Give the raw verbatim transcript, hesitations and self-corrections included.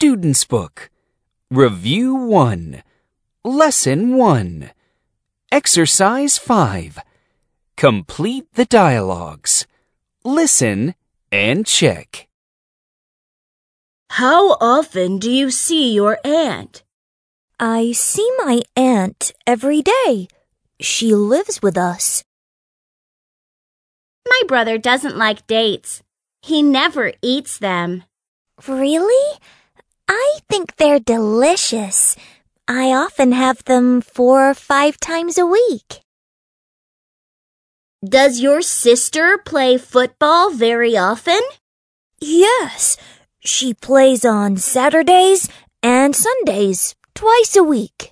Student's Book. Review one. Lesson one. Exercise five. Complete the dialogues. Listen and check. How often do you see your aunt? I see my aunt every day. She lives with us. My brother doesn't like dates. He never eats them. Really? I think they're delicious. I often have them four or five times a week. Does your sister play football very often? Yes, she plays on Saturdays and Sundays twice a week.